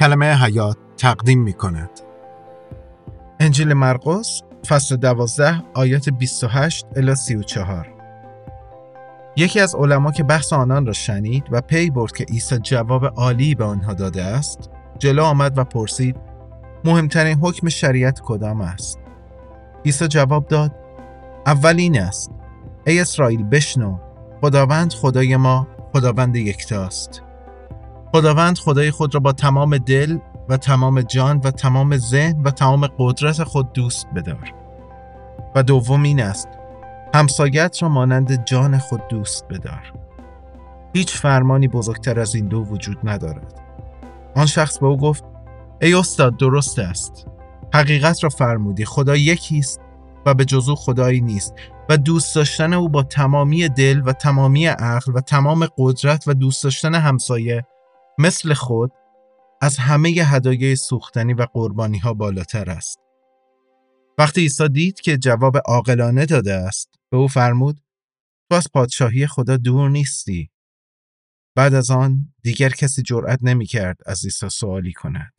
کلمه حیات تقدیم می کند. انجیل مرقس فصل 12 آیات 28 الی 34. یکی از علما که بحث آنان را شنید و پی برد که عیسی جواب عالی به آنها داده است، جلو آمد و پرسید: مهمترین حکم شریعت کدام است؟ عیسی جواب داد: اول این است: ای اسرائیل بشنو، خداوند خدای ما خداوند یکتاست. خداوند خدای خود را با تمام دل و تمام جان و تمام ذهن و تمام قدرت خود دوست بدار. و دوم این است: همسایت را مانند جان خود دوست بدار. هیچ فرمانی بزرگتر از این دو وجود ندارد. آن شخص به او گفت: ای استاد، درست است. حقیقت را فرمودی، خدا یکی است و به جز او خدایی نیست و دوست داشتن او با تمامی دل و تمامی عقل و تمام قدرت و دوست داشتن همسایه مثل خود از همه هدایای سوختنی و قربانی ها بالاتر است. وقتی عیسی دید که جواب عاقلانه داده است، به او فرمود: تو از پادشاهی خدا دور نیستی. بعد از آن دیگر کسی جرأت نمی کرد از عیسی سوالی کند.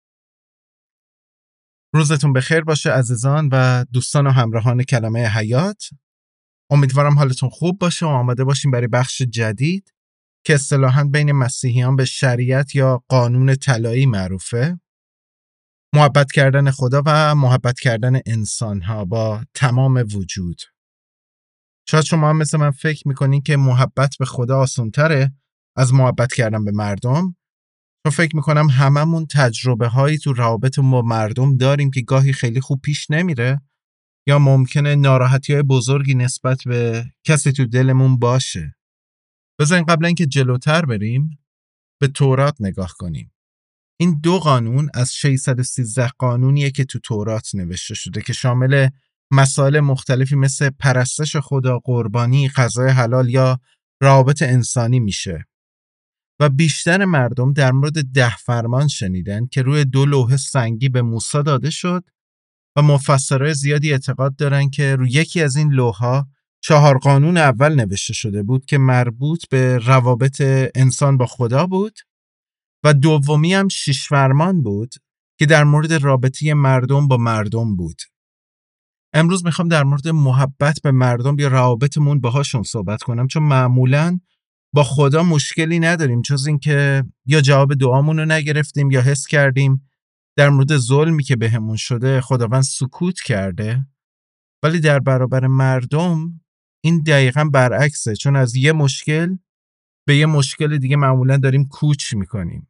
روزتون بخیر باشه عزیزان و دوستان و همراهان کلمه حیات. امیدوارم حالتون خوب باشه و آماده باشیم برای بخش جدید که اصطلاحاً بین مسیحیان به شریعت یا قانون طلایی معروفه. محبت کردن خدا و محبت کردن انسان‌ها با تمام وجود. شاید شما هم مثل من فکر میکنین که محبت به خدا آسان‌تره از محبت کردن به مردم. چون فکر میکنم هممون تجربه هایی تو روابط با مردم داریم که گاهی خیلی خوب پیش نمیره یا ممکنه ناراحتی های بزرگی نسبت به کسی تو دلمون باشه. بذارین قبل اینکه جلوتر بریم به تورات نگاه کنیم. این 2 قانون از 613 قانونیه که تو تورات نوشته شده که شامل مسائل مختلفی مثل پرستش خدا، قربانی، غذای حلال یا روابط انسانی میشه. و بیشتر مردم در مورد 10 فرمان شنیدن که روی 2 لوح سنگی به موسی داده شد و مفسرای زیادی اعتقاد دارن که روی یکی از این لوح‌ها 4 قانون اول نوشته شده بود که مربوط به روابط انسان با خدا بود و دومی هم 6 فرمان بود که در مورد رابطه مردم با مردم بود. امروز میخوام در مورد محبت به مردم یا روابطمون باهاشون صحبت کنم، چون معمولاً با خدا مشکلی نداریم جز این که یا جواب دعامون رو نگرفتیم یا حس کردیم در مورد ظلمی که بهمون شده خداوند سکوت کرده. ولی در برابر مردم این دقیقاً برعکسه، چون از یه مشکل به یه مشکل دیگه معمولاً داریم کوچ میکنیم.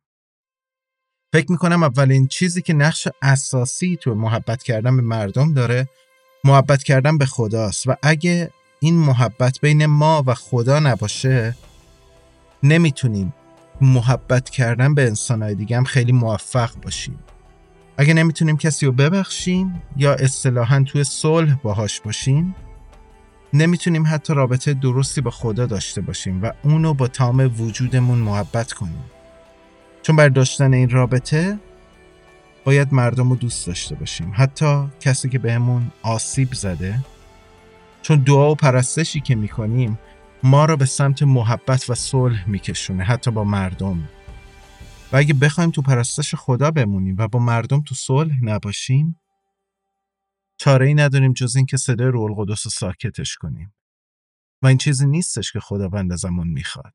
فکر میکنم اولین چیزی که نقش اساسی تو محبت کردن به مردم داره محبت کردن به خداست و اگه این محبت بین ما و خدا نباشه نمیتونیم محبت کردن به انسانهای دیگه هم خیلی موفق باشیم. اگه نمیتونیم کسی رو ببخشیم یا اصطلاحاً توی صلح باهاش باشیم، نمیتونیم حتی رابطه درستی با خدا داشته باشیم و اونو با تمام وجودمون محبت کنیم. چون برای داشتن این رابطه باید مردم رو دوست داشته باشیم، حتی کسی که بهمون آسیب زده، چون دعا و پرستشی که میکنیم ما رو به سمت محبت و صلح میکشونه حتی با مردم. و اگه بخوایم تو پرستش خدا بمونیم و با مردم تو صلح نباشیم، چاره‌ای نداریم جز این که صدای روح القدس رو ساکتش کنیم. و این چیزی نیستش که خداوند ازمون میخواد.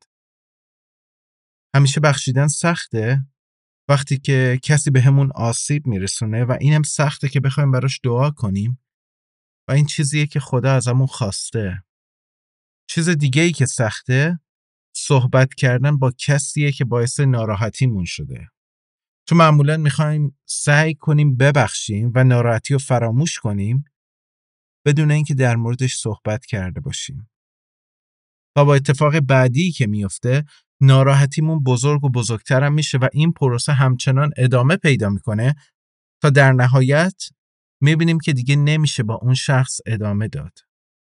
همیشه بخشیدن سخته وقتی که کسی بهمون آسیب میرسونه و اینم سخته که بخوایم براش دعا کنیم و این چیزیه که خدا ازمون خواسته. چیز دیگه‌ای که سخته صحبت کردن با کسیه که باعث ناراحتیمون شده. چون معمولاً میخوایم سعی کنیم ببخشیم و ناراحتی رو فراموش کنیم بدون اینکه در موردش صحبت کرده باشیم. و با اتفاق بعدی که میفته ناراحتیمون بزرگ و بزرگتر هم میشه و این پروسه همچنان ادامه پیدا میکنه تا در نهایت میبینیم که دیگه نمیشه با اون شخص ادامه داد.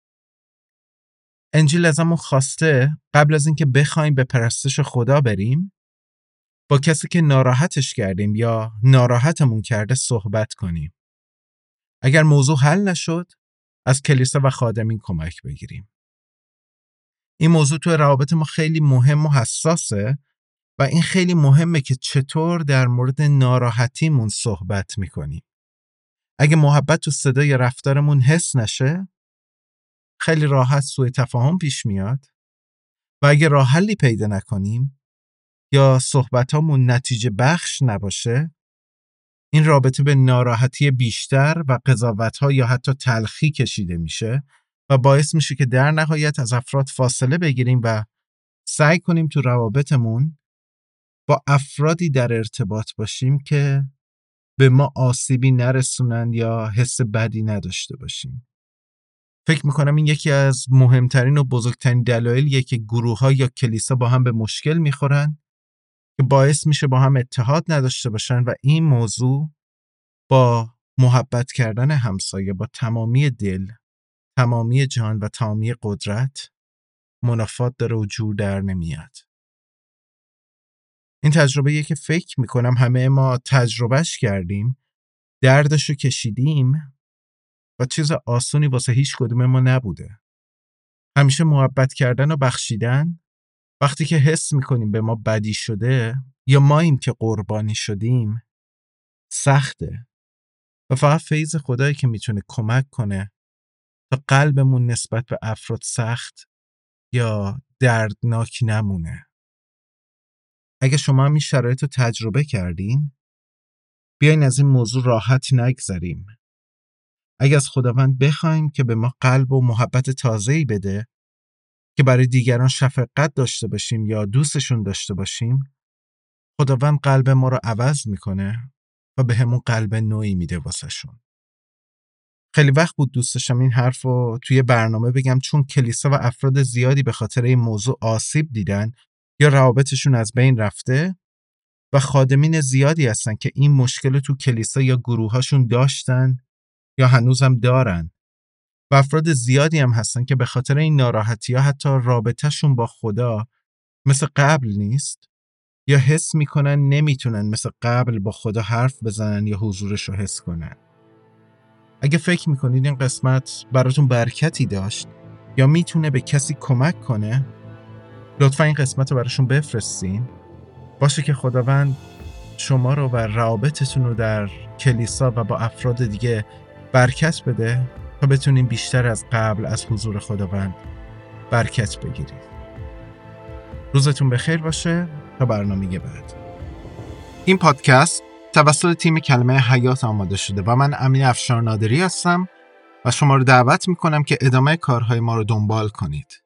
انجیل ازمون خواسته قبل از اینکه بخوایم به پرستش خدا بریم با کسی که ناراحتش کردیم یا ناراحتمون کرده صحبت کنیم. اگر موضوع حل نشد از کلیسا و خادمین کمک بگیریم. این موضوع تو روابط ما خیلی مهم و حساسه و این خیلی مهمه که چطور در مورد ناراحتیمون صحبت میکنیم. اگه محبت تو صدای رفتارمون حس نشه، خیلی راحت سوء تفاهم پیش میاد و اگه راه حلی پیدا نکنیم یا صحبتامون نتیجه بخش نباشه، این رابطه به ناراحتی بیشتر و قضاوت‌ها یا حتی تلخی کشیده میشه و باعث میشه که در نهایت از افراد فاصله بگیریم و سعی کنیم تو روابطمون با افرادی در ارتباط باشیم که به ما آسیبی نرسونن یا حس بدی نداشته باشیم. فکر میکنم این یکی از مهمترین و بزرگترین دلایلیه که گروه‌ها یا کلیسا با هم به مشکل میخورن که باعث میشه با هم اتحاد نداشته باشن و این موضوع با محبت کردن همسایه با تمامی دل، تمامی جان و تمامی قدرت منافات داره و جور در نمیاد. این تجربه‌ایه که فکر میکنم همه ما تجربهش کردیم، دردشو کشیدیم و چیز آسونی واسه هیچ کدوم ما نبوده. همیشه محبت کردن و بخشیدن وقتی که حس میکنیم به ما بدی شده یا ماییم که قربانی شدیم سخته و فقط فیض خدایی که میتونه کمک کنه تا قلبمون نسبت به افراد سخت یا دردناک نمونه. اگه شما هم این شرایط رو تجربه کردین، بیاین از این موضوع راحت نگذریم. اگه از خداوند بخوایم که به ما قلب و محبت تازه‌ای بده که برای دیگران شفقت داشته باشیم یا دوستشون داشته باشیم، خداوند قلب ما رو عوض میکنه و به همون قلب نوعی میده واسه شون. خیلی وقت بود دوست داشتم این حرف رو توی برنامه بگم، چون کلیسا و افراد زیادی به خاطر این موضوع آسیب دیدن یا روابطشون از بین رفته و خادمین زیادی هستن که این مشکل تو کلیسا یا گروهاشون داشتن یا هنوزم دارن و افراد زیادی هم هستن که به خاطر این ناراحتی ها حتی رابطهشون با خدا مثل قبل نیست یا حس میکنن نمیتونن مثل قبل با خدا حرف بزنن یا حضورش رو حس کنن. اگه فکر میکنید این قسمت براتون برکتی داشت یا میتونه به کسی کمک کنه، لطفا این قسمت رو براشون بفرستین. باشه که خداوند شما رو و روابطتون رو در کلیسا و با افراد دیگه برکت بده تا بتونین بیشتر از قبل از حضور خداوند برکت بگیرید. روزتون بخیر باشه تا برنامه بعد. این پادکست توسط تیم کلمه حیات آماده شده و من امین افشار نادری هستم و شما رو دعوت میکنم که ادامه کارهای ما رو دنبال کنید.